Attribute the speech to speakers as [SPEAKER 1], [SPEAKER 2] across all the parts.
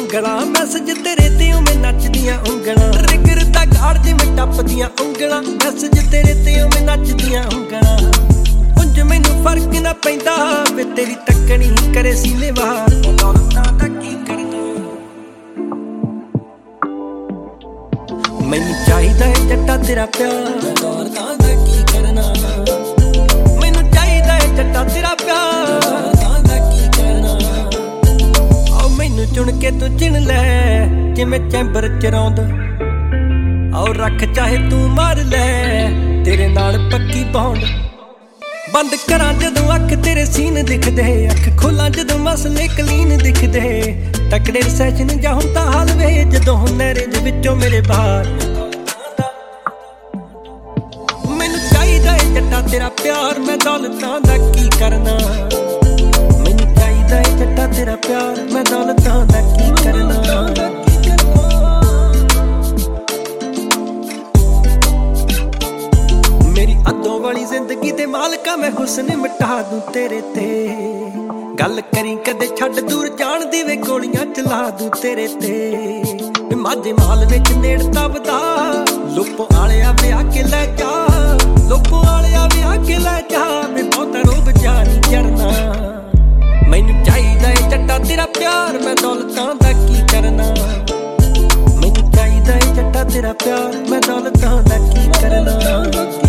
[SPEAKER 1] ਉਂਗਲਾਂ ਮੈਸੇਜ ਤੇਰੇ ਤੇ ਉਵੇਂ ਨੱਚਦੀਆਂ ਉਂਗਲਾਂ ਰਿਗਰ ਦਾ ਗਾੜ ਜਿਵੇਂ ਟੱਪਦੀਆਂ ਉਂਗਲਾਂ ਮੈਸੇਜ ਤੇਰੇ ਤੇ ਉਵੇਂ ਨੱਚਦੀਆਂ ਉਂਗਲਾਂ ਉਂਝ ਮੈਨੂੰ ਫਰਕ ਨਾ ਪੈਂਦਾ ਵੇ ਤੇਰੀ ਤੱਕਣੀ ਕਰੇ ਸੀਨੇ ਵਾਰ ਦੌਲਤਾਂ ਦਾ ਕੀ ਕਰਨਾ ਮੈਨੂੰ ਚਾਹੀਦਾ ਏ ਜੱਟਾ ਤੇਰਾ ਪਿਆਰ ਦੌਲਤਾਂ ਦਾ ਕੀ ਕਰਨਾ ਮੈਨੂੰ ਚਾਹੀਦਾ ਏ ਜੱਟਾ ਤੇਰਾ ਪਿਆਰ ਦੌਲਤਾਂ ਦਾ ਕੀ ਕਰਨਾ ਆਓ ਮੈਨੂੰ ਚੁਣ ਕੇ ਤੂੰ ਚਿਣ ਲੈ ਜਿਵੇਂ ਚੈਂਬਰ ਚ ਰੌਂਦ ਆਓ ਰੱਖ ਚਾਹੇ ਤੂੰ ਮਾਰ ਲੈ ਤੇਰੇ ਨਾਲ ਪੱਕੀ ਬੌਂਡ ਬੰਦ ਕਰਾਂ ਜਦੋਂ ਅੱਖ ਤੇਰੇ ਸੀਨ ਦਿਖਦੇ ਅੱਖ ਖੋਲਾਂ ਜਦੋਂ ਮਸਲੇ ਕਲੀਨ ਦਿਖਦੇ ਤਕੜੇ ਸੈਸ਼ਨ ਜਾਂ ਹੁੰਦਾ ਹਾਲ ਵੇ ਜਦੋਂ ਨਹਿਰੇ ਦੇ ਵਿੱਚੋਂ ਮੇਰੇ ਬਾਹਰ ਮੈਨੂੰ ਚਾਹੀਦਾ ਏ ਜੱਟਾ ਤੇਰਾ ਪਿਆਰ ਮੈਂ ਦੌਲਤਾਂ ਦਾ ਕੀ ਕਰਨਾ ਮੈਨੂੰ ਚਾਹੀਦਾ ਏ ਜੱਟਾ ਤੇਰਾ ਪਿਆਰ ਮੈਂ ਦੌਲਤਾਂ ਦਾ ਕੀ ਕਰਨਾ ਮੇਰੀ ਅੱਧੋਂ ਵਾਲੀ ਜ਼ਿੰਦਗੀ ਦੇ ਮਾਲਕਾ ਮੈਂ ਹੁਸਨ ਮਿਟਾ ਦੂੰ ਤੇਰੇ ਤੇ ਗੱਲ ਕਰੀ ਕਦੇ ਛੱਡ ਦੂਰ ਜਾਣ ਦੀ ਵੇ ਗੋਲੀਆਂ ਚਲਾ ਦੂੰ ਤੇਰੇ ਤੇ ਮਾਝੇ ਮਾਲ ਵਿੱਚ ਨੇੜਤਾ ਵਧਾ ਲੋਪੋ ਆਲਿਆ ਵਿਆਹ ਕੇ ਲੈ ਜਾ ਲੋਪੋ ਆਲਿਆ ਵਿਆਹ ਕੇ ਲੈ ਜਾ ਵੇ ਬਹੁਤਾ ਰੋਬ ਜਾਣੀ ਚੜਨਾ ਮੈਨੂੰ ਚਾਹੀਦਾ ਏ ਜੱਟਾ ਤੇਰਾ ਪਿਆਰ ਮੈਂ ਦੌਲਤਾਂ ਦਾ ਕੀ ਕਰਨਾ ਮੈਨੂੰ ਚਾਹੀਦਾ ਏ ਜੱਟਾ ਤੇਰਾ ਪਿਆਰ ਮੈਂ ਦੌਲਤਾਂ ਦਾ ਕੀ ਕਰਨਾ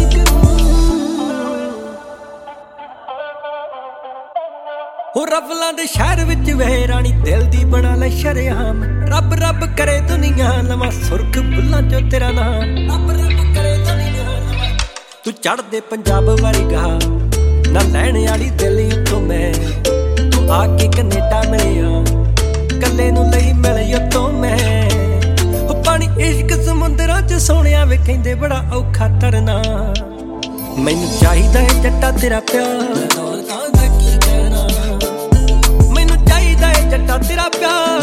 [SPEAKER 1] ਹੋ ਰਫਲਾਂ ਦੇ ਸ਼ਹਿਰ ਵਿੱਚ ਵੇ ਰਾਣੀ ਦਿਲ ਦੀ ਬਣਾ ਲੈ ਸ਼ਰੇਆਮ ਰੱਬ ਰੱਬ ਕਰੇ ਦੁਨੀਆ ਲਵਾਂ ਸੁਰਖ ਬੁੱਲਾਂ ਚੋਂ ਤੇਰਾ ਨਾਮ ਰੱਬ ਰੱਬ ਕਰੇ ਦੁਨੀਆ ਲਵਾਂ ਤੂੰ ਚੜ੍ਹਦੇ ਪੰਜਾਬ ਵਾਲੀ ਗਾ ਨਾ ਲੈਣ ਵਾਲੀ ਦਿਲ ਉੱਤੋਂ ਮੈਂ ਤੂੰ ਆ ਕੇ ਕੈਨੇਡਾ ਮਿਲਿਆ ਕੱਲੇ ਨੂੰ ਲਈ ਮਿਲਿਆ ਤੋਂ ਮੈਂ ਉਹ ਪਾਣੀ ਇਸ਼ਕ ਸਮੁੰਦਰਾਂ ਚ ਸੋਹਣਿਆ ਵੇ ਕਹਿੰਦੇ ਬੜਾ ਔਖਾ ਤਰਨਾ ਮੈਨੂੰ ਚਾਹੀਦਾ ਏ ਜੱਟਾ ਤੇਰਾ ਪਿਆਰ ਦੌਲਤਾਂ ਦਾ ਕੀ ਕਰਨਾ ਮੈਨੂੰ ਚਾਹੀਦਾ ਏ ਜੱਟਾ ਤੇਰਾ ਪਿਆਰ